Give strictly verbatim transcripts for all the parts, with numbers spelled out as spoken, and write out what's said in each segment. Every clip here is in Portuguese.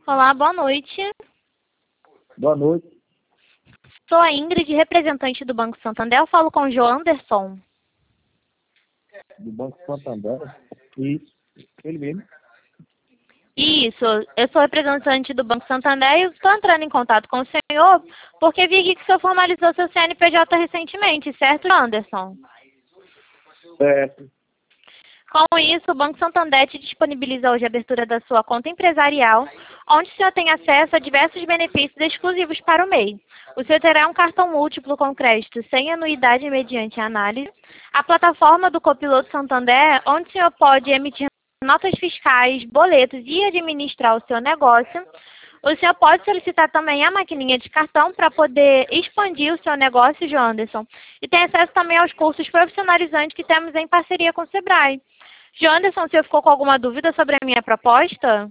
Olá, boa noite. Boa noite. Sou a Ingrid, representante do Banco Santander. Eu falo com o João Anderson. Do Banco Santander. Isso, ele mesmo. Isso, eu sou representante do Banco Santander e estou entrando em contato com o senhor porque vi aqui que o senhor formalizou seu C N P J recentemente, certo, Anderson? Certo. Com isso, o Banco Santander te disponibiliza hoje a abertura da sua conta empresarial, onde o senhor tem acesso a diversos benefícios exclusivos para o M E I. O senhor terá um cartão múltiplo com crédito sem anuidade mediante análise, a plataforma do Copiloto Santander, onde o senhor pode emitir notas fiscais, boletos e administrar o seu negócio. O senhor pode solicitar também a maquininha de cartão para poder expandir o seu negócio, João Anderson. E tem acesso também aos cursos profissionalizantes que temos em parceria com o Sebrae. João Anderson, o senhor ficou com alguma dúvida sobre a minha proposta?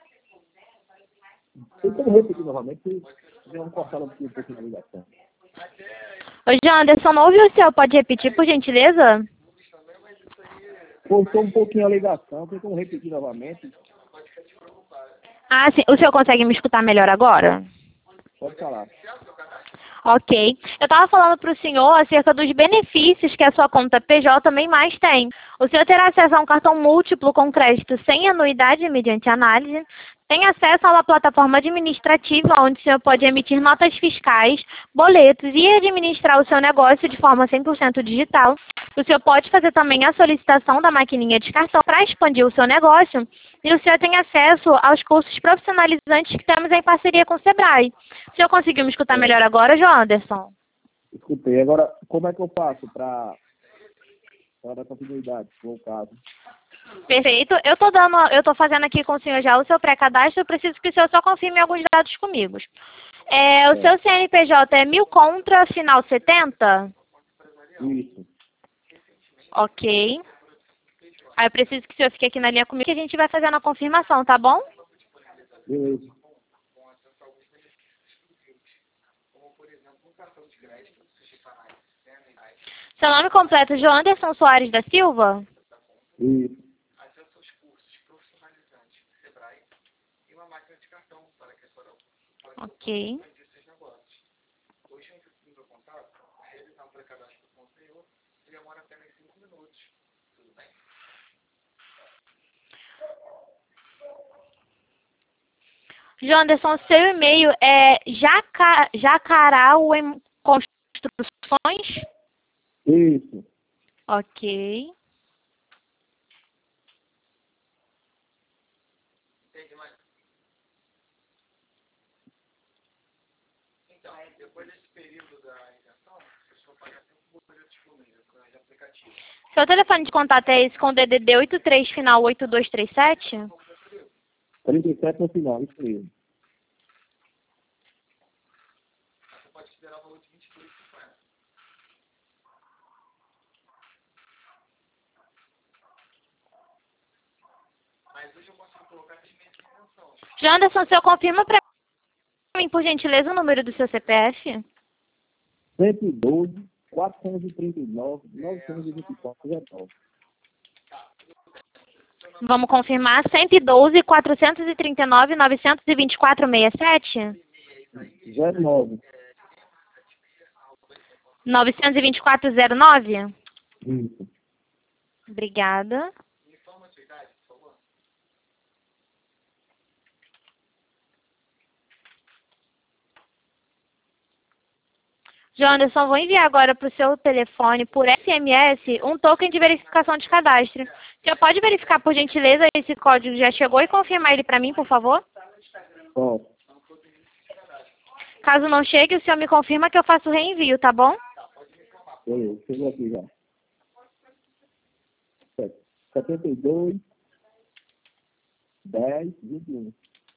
Eu quero repetir novamente, que deu um cortado aqui um pouco na ligação. Ô, João Anderson, não ouviu o senhor? Pode repetir, por gentileza? Cortou um pouquinho a ligação, tem como repetir novamente? Ah, sim. O senhor consegue me escutar melhor agora? Pode falar. Ok. Eu estava falando para o senhor acerca dos benefícios que a sua conta P J também mais tem. O senhor terá acesso a um cartão múltiplo com crédito sem anuidade mediante análise. Tem acesso a uma plataforma administrativa onde o senhor pode emitir notas fiscais, boletos e administrar o seu negócio de forma cem por cento digital. O senhor pode fazer também a solicitação da maquininha de cartão para expandir o seu negócio. E o senhor tem acesso aos cursos profissionalizantes que temos em parceria com o Sebrae. O senhor conseguiu me escutar melhor agora, João Anderson? Escutei. Agora, como é que eu faço para dar continuidade, se for o caso? Perfeito. Eu estou dando, eu estou fazendo aqui com o senhor já o seu pré-cadastro. Eu preciso que o senhor só confirme alguns dados comigo. É, o É. seu C N P J é mil contra, final setenta? Isso. Ok. Aí eu preciso que o senhor fique aqui na linha comigo que a gente vai fazendo a confirmação, tá bom? Beleza. Seu nome completo é João Anderson Soares da Silva? Isso. Ok. João Anderson, seu e-mail é jaca, jacarau em construções? Isso. Ok. Seu telefone de contato é esse com D D D oitenta e três, final oito dois três sete? trinta e sete no final, isso mesmo. João Anderson, o senhor confirma para mim, por gentileza, o número do seu C P F? cento e doze, quatrocentos e trinta e nove, novecentos e vinte e quatro, nove. Vamos confirmar. cento e doze, quatrocentos e trinta e nove, novecentos e vinte e quatro, sessenta e sete? zero nove. novecentos e vinte e quatro, zero nove? Isso. Obrigada. João Anderson, vou enviar agora para o seu telefone, por S M S, um token de verificação de cadastro. O senhor pode verificar, por gentileza, esse código já chegou e confirmar ele para mim, por favor? Ó, Caso não chegue, o senhor me confirma que eu faço o reenvio, tá bom? beleza, chegou aqui já. setenta e dois, dez, vinte e um.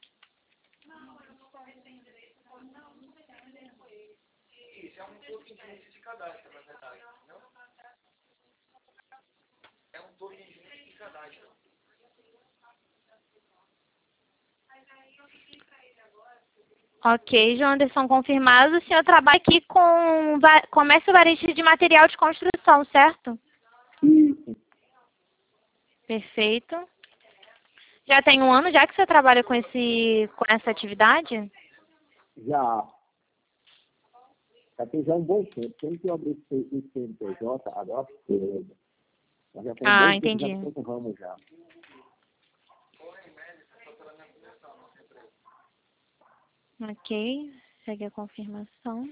Ok, João Anderson, confirmado. O senhor trabalha aqui com va- comércio varejo de material de construção, certo? Isso. Perfeito. Já tem um ano já que você trabalha com, esse, com essa atividade? Já. Já tem já um bom tempo. Sempre que eu abri o C N P J, agora cedo. Mas já tem um Ah, bom tempo, já entendi. estou com ramo já. Ok, segue a confirmação.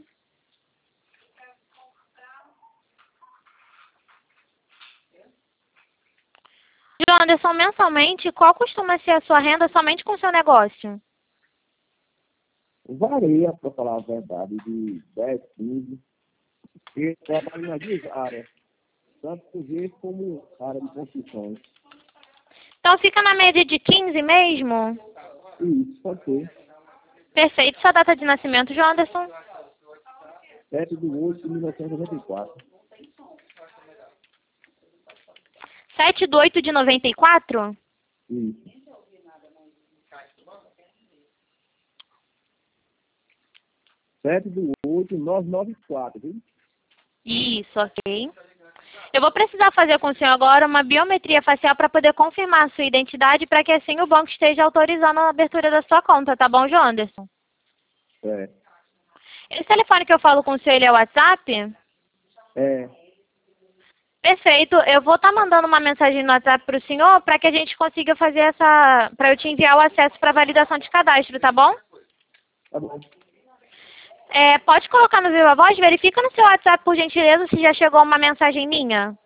João Anderson, mensalmente, qual costuma ser a sua renda somente com o seu negócio? Varia, para falar a verdade, de dez, quinze. E trabalho nas duas áreas, tanto cozinha como área de construções. Então fica na média de quinze mesmo? Isso, pode ser. Perfeito. Sua data de nascimento, João Anderson? sete de oito de mil novecentos e noventa e quatro. sete de oito de noventa e quatro? Isso. sete de oito de novecentos e noventa e quatro, viu? Isso, ok. Eu vou precisar fazer com o senhor agora uma biometria facial para poder confirmar a sua identidade, para que assim o banco esteja autorizando a abertura da sua conta, tá bom, João Anderson? É. Esse telefone que eu falo com o senhor, ele é o WhatsApp? É. Perfeito. Eu vou estar mandando uma mensagem no WhatsApp para o senhor, para que a gente consiga fazer essa... para eu te enviar o acesso para validação de cadastro, tá bom? Tá bom. É, pode colocar no Viva Voz, verifica no seu WhatsApp, por gentileza, se já chegou uma mensagem minha.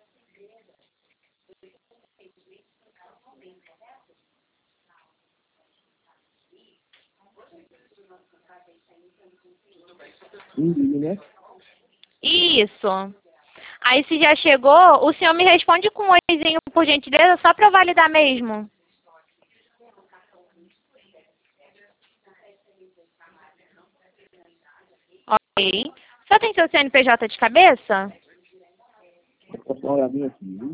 Entendi, né? Isso. Aí se já chegou, o senhor me responde com um oizinho, por gentileza, só para eu validar mesmo. Ok. O senhor tem seu C N P J de cabeça? Vou dar uma olhadinha aqui, viu?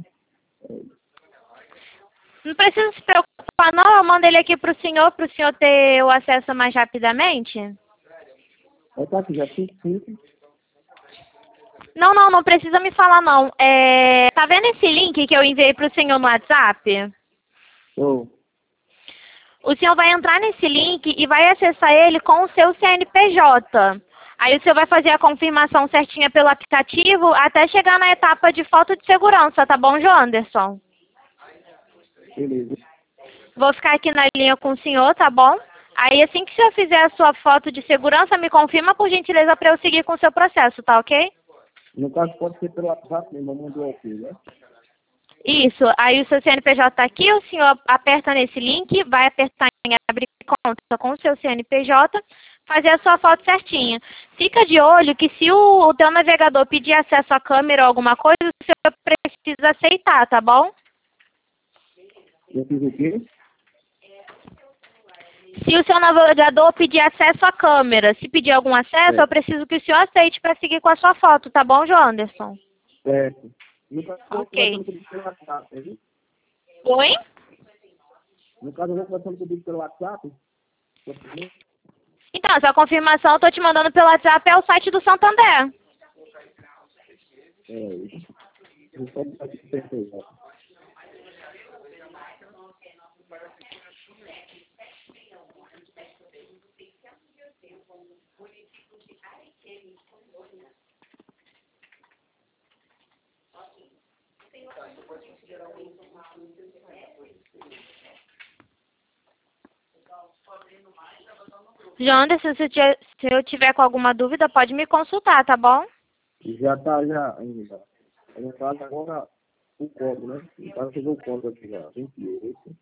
Não precisa se preocupar não, eu mando ele aqui para o senhor, para o senhor ter o acesso mais rapidamente. Vai estar aqui já cinco, cinco. Não, não, não precisa me falar não. É, tá vendo esse link que eu enviei para o senhor no WhatsApp? Oh. O senhor vai entrar nesse link e vai acessar ele com o seu C N P J. Aí o senhor vai fazer a confirmação certinha pelo aplicativo até chegar na etapa de foto de segurança, tá bom, João Anderson? Beleza. Vou ficar aqui na linha com o senhor, tá bom? Aí assim que o senhor fizer a sua foto de segurança, me confirma por gentileza para eu seguir com o seu processo, tá ok? No caso, pode ser pelo WhatsApp mesmo, eu mando o ok, né? Isso. Aí o seu C N P J está aqui, o senhor aperta nesse link, vai apertar em abrir conta com o seu C N P J, fazer a sua foto certinha. Fica de olho que se o, o teu navegador pedir acesso à câmera ou alguma coisa, o senhor precisa aceitar, tá bom? Eu fiz o quê? Se o seu navegador pedir acesso à câmera, se pedir algum acesso, É. eu preciso que o senhor aceite para seguir com a sua foto, tá bom, João Anderson? Certo. No caso, eu vou Ok. conversando comigo pelo WhatsApp, viu? Oi? No caso, eu vou conversando comigo pelo WhatsApp. Então, essa confirmação eu tô te mandando pelo WhatsApp, é o site do Santander. É, eu só vou fazer certeza. João Anderson, se eu ti- se eu tiver com alguma dúvida, pode me consultar, tá bom? Já tá, já, ainda. No caso, agora, o código, né? No caso, chegou o código aqui já. vinte e oito.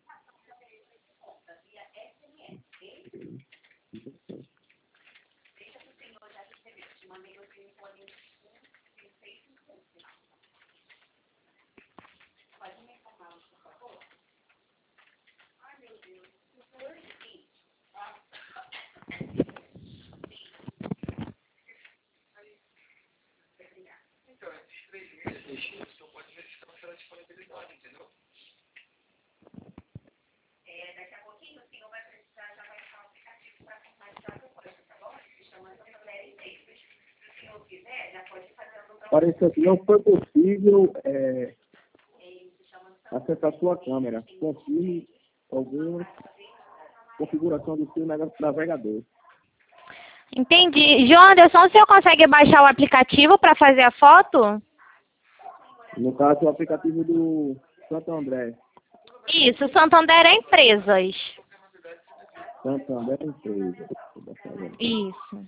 Pareceu que não foi possível é, acessar a sua câmera. Confirme alguma configuração do seu navegador. Entendi. Jonderson, o senhor consegue baixar o aplicativo para fazer a foto? No caso, o aplicativo do Santo André. Isso, Santander é Empresas. Santo André Empresa. Isso.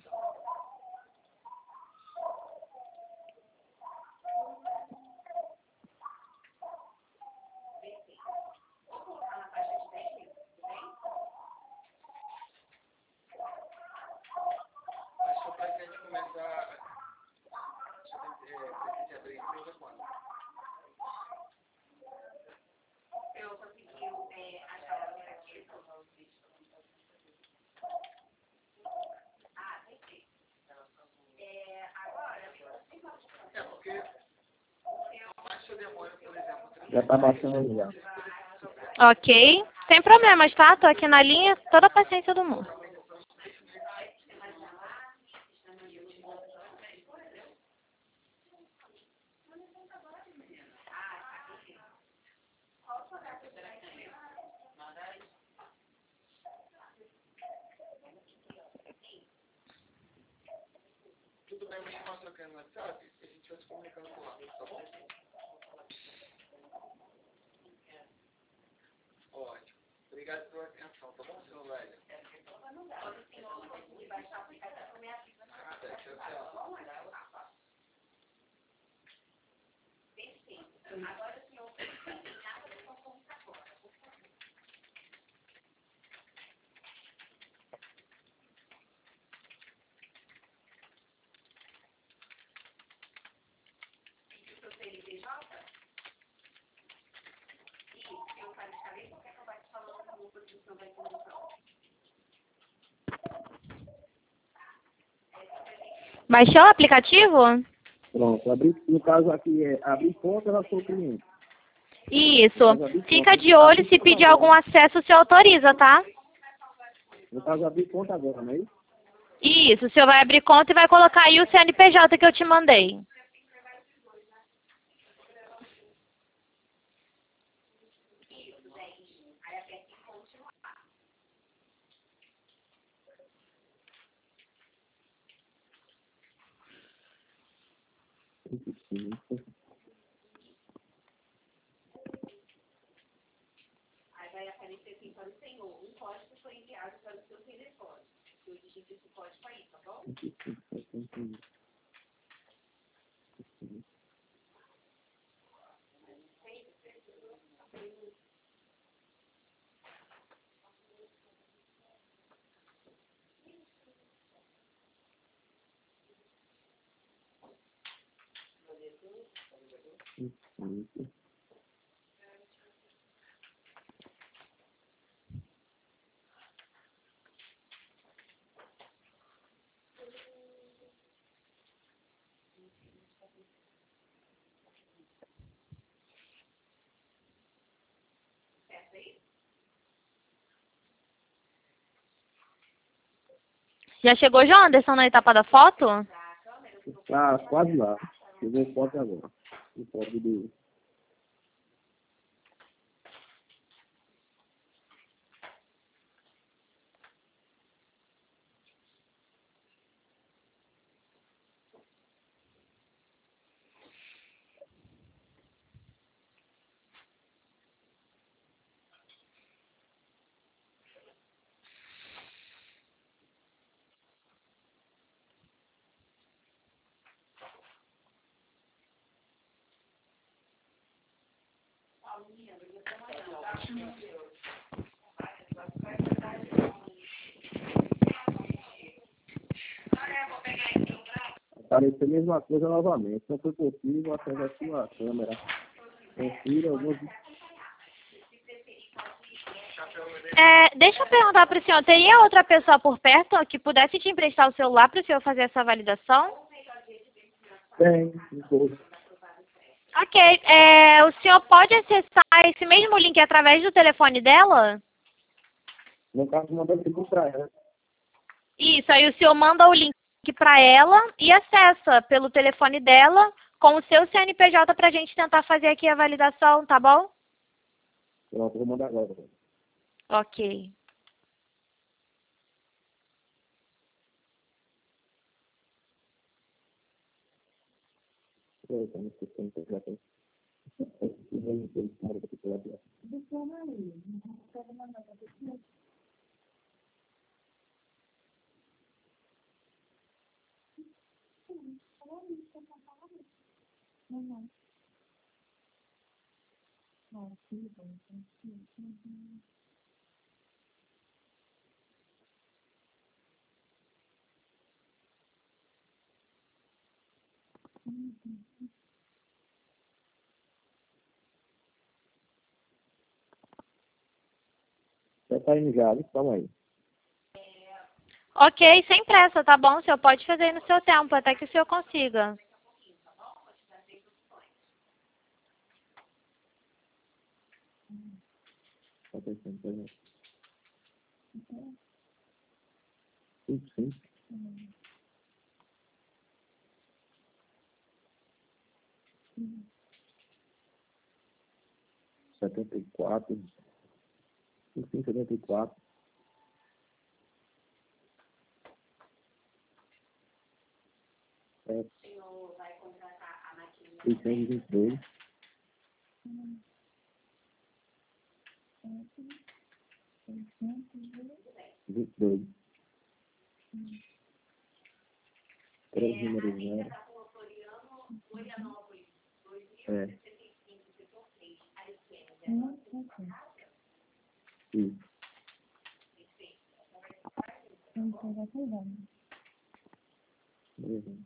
Já está baixando já. Ok. Sem problemas, tá? Tô aqui na linha, toda a paciência do mundo. Tudo bem, mas passa aqui no WhatsApp e a gente vai se comunicando por lá, tá bom? Ótimo. Obrigado pela atenção, tá bom, senhor Lélia? Nada, tchau, tchau. Baixou o aplicativo? Pronto. Abrir, no caso aqui é abrir conta da sua cliente. Isso. Fica de olho, se pedir algum acesso, você autoriza, tá? No caso, abrir conta agora, não é isso? Isso, o senhor vai abrir conta e vai colocar aí o C N P J que eu te mandei. Já chegou, João Anderson, na etapa da foto? Tá quase lá. Chegou o foto agora. O foto do... Apareceu a mesma coisa novamente. Não foi possível acesso à sua câmera. Confira alguns... É, deixa eu perguntar para o senhor, teria outra pessoa por perto que pudesse te emprestar o celular para o senhor fazer essa validação? Tem, um pouco. Ok, é, o senhor pode acessar esse mesmo link através do telefone dela? No caso, mandou seguir para ela. Isso, aí o senhor manda o link para ela e acessa pelo telefone dela com o seu C N P J para a gente tentar fazer aqui a validação, tá bom? Pronto, vou mandar agora. Ok. Eu estou escutando o projeto. Já está indo já, calma aí. Ok, sem pressa, tá bom? O senhor pode fazer no seu tempo, até que o senhor consiga. Está pensando, tá vendo? Sim, sim. setenta e quatro. Sim, sim, setenta e quatro. É. seiscentos e vinte e dois. vinte e dois. Três números zero. É. Isso. Uhum.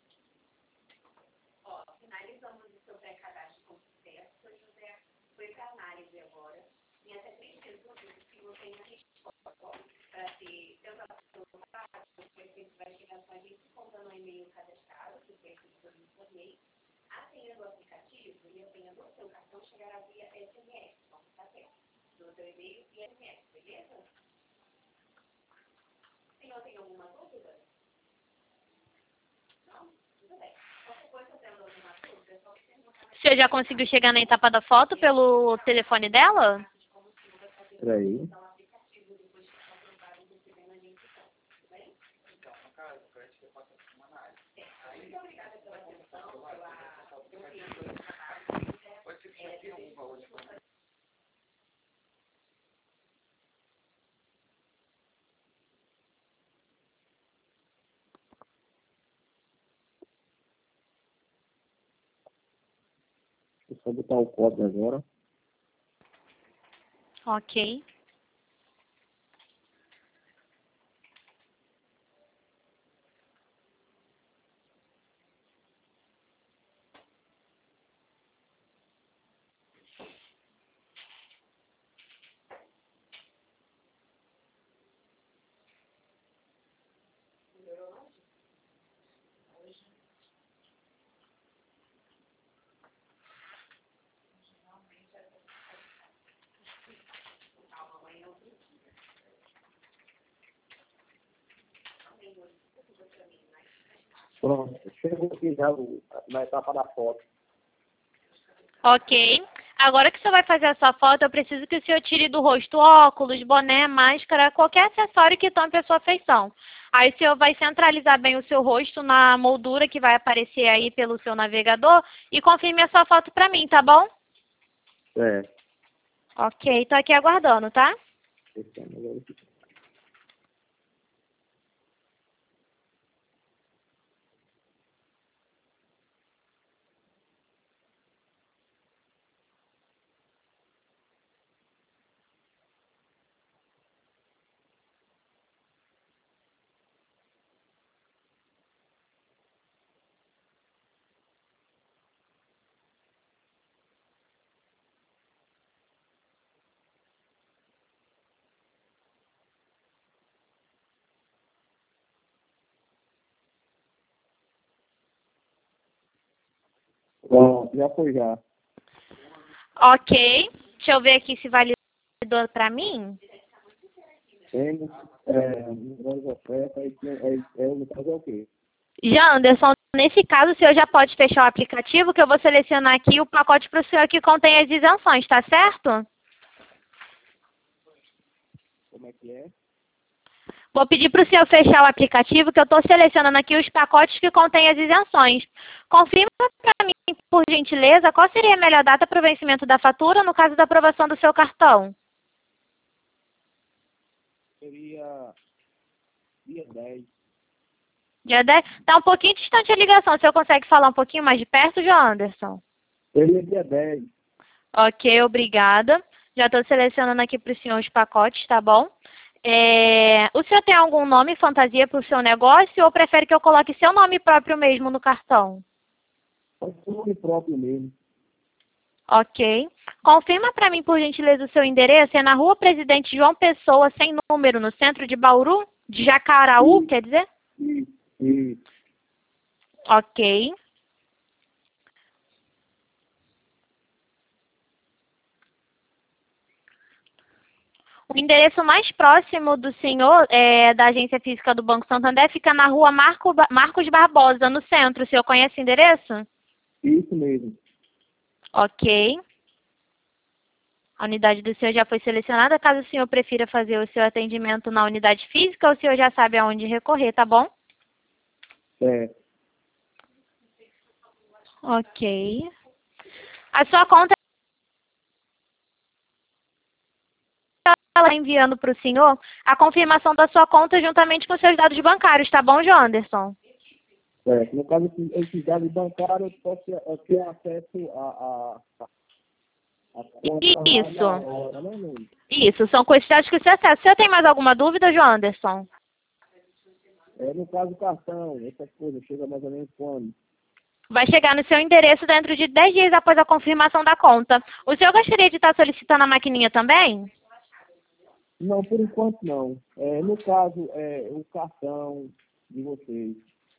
O senhor já conseguiu chegar na etapa da foto pelo telefone dela? Peraí. Deixa eu só botar o código agora. Ok. Pronto. Chegou aqui já o- na etapa da foto. Ok. Agora que o senhor vai fazer a sua foto, eu preciso que o senhor tire do rosto óculos, boné, máscara, qualquer acessório que tampe a sua feição. Aí o senhor vai centralizar bem o seu rosto na moldura que vai aparecer aí pelo seu navegador e confirme a sua foto pra mim, tá bom? É. Ok, tô aqui aguardando, tá? Esse é o melhor aqui. Pronto, já foi já. Ok. Deixa eu ver aqui se validou pra mim. Temos, é, números de oferta, aí tem- é, é, no caso é o quê? Já, Anderson, nesse caso, o senhor já pode fechar o aplicativo, que eu vou selecionar aqui o pacote para o senhor que contém as isenções, tá certo? como é que é. Vou pedir para o senhor fechar o aplicativo, que eu estou selecionando aqui os pacotes que contêm as isenções. Confirma para mim, por gentileza, qual seria a melhor data para o vencimento da fatura no caso da aprovação do seu cartão? Seria dia dez. Dia dez? Está um pouquinho distante a ligação. O senhor consegue falar um pouquinho mais de perto, João Anderson? Seria dia dez. Ok, obrigada. Já estou selecionando aqui para o senhor os pacotes, tá bom? É, o senhor tem algum nome fantasia para o seu negócio ou prefere que eu coloque seu nome próprio mesmo no cartão? É o nome próprio mesmo. Ok. Confirma para mim, por gentileza, o seu endereço. É na Rua Presidente João Pessoa, sem número, no centro de Bauru? De Jacaraú, Sim. quer dizer? Sim, sim. Ok. O endereço mais próximo do senhor, é, da agência física do Banco Santander, fica na Rua Marco, Marcos Barbosa, no centro. O senhor conhece o endereço? Isso mesmo. Ok. A unidade do senhor já foi selecionada. Caso o senhor prefira fazer o seu atendimento na unidade física, o senhor já sabe aonde recorrer, tá bom? É. Ok. A sua conta, ela enviando para o senhor a confirmação da sua conta juntamente com seus dados bancários, tá bom, João Anderson? É. No caso, esses dados bancários, eu posso eu ter acesso a, a, a conta Isso. na hora, né, Luiz? Isso, são quantidades que você acessa. O senhor tem mais alguma dúvida, João Anderson? É, no caso, o cartão, essas coisas, chega mais ou menos quando? Vai chegar no seu endereço dentro de dez dias após a confirmação da conta. O senhor gostaria de estar solicitando a maquininha também? Não, por enquanto não. É, no caso, é, o cartão de vocês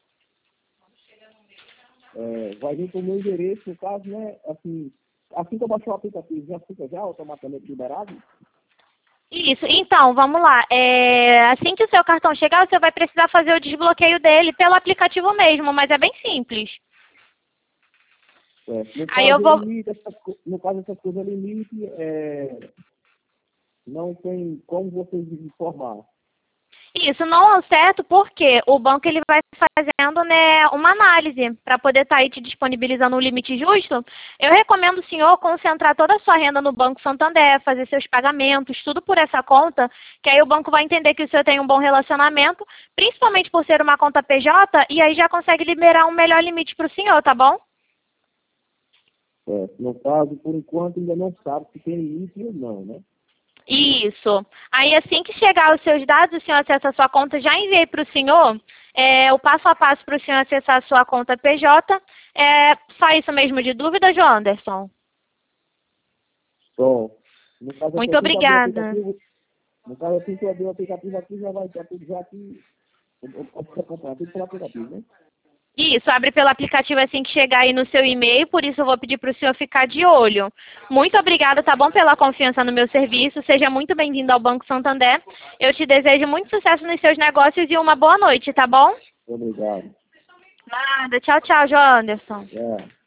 é, vai vir para o meu endereço, no caso, né? Assim, assim que eu baixar o aplicativo, já fica já automaticamente liberado? Isso, então, vamos lá. É, assim que o seu cartão chegar, você vai precisar fazer o desbloqueio dele pelo aplicativo mesmo, mas é bem simples. É, no Aí caso, eu vou... limite, essas, co- no caso, essas coisas limite, é, não tem como vocês informar. Isso não é certo porque o banco ele vai fazendo, né, uma análise para poder estar aí te disponibilizando um limite justo. Eu recomendo o senhor concentrar toda a sua renda no Banco Santander, fazer seus pagamentos, tudo por essa conta, que aí o banco vai entender que o senhor tem um bom relacionamento, principalmente por ser uma conta P J, e aí já consegue liberar um melhor limite para o senhor, tá bom? É, no caso, por enquanto, ainda não sabe se tem limite ou não, né? Isso. Aí assim que chegar os seus dados, o senhor acessa a sua conta, já enviei para o senhor é, o passo a passo para o senhor acessar a sua conta P J. É só isso mesmo de dúvida, João Anderson? Só. No caso, Muito assim que eu abrir o obrigada. aplicativo, no caso, assim que eu abrir o aplicativo aqui, já vai ter tudo já aqui. Eu eu posso acompanhar tudo pelo aplicativo, né? Isso, abre pelo aplicativo assim que chegar aí no seu e-mail, por isso eu vou pedir para o senhor ficar de olho. Muito obrigada, tá bom, pela confiança no meu serviço. Seja muito bem-vindo ao Banco Santander. Eu te desejo muito sucesso nos seus negócios e uma boa noite, tá bom? Obrigado. Nada. Tchau, tchau, João Anderson. É.